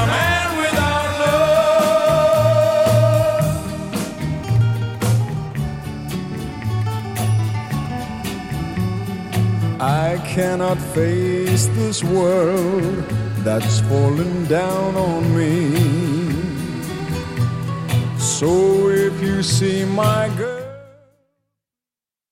a man without love. I cannot face this world that's falling down on me. So if you see my girl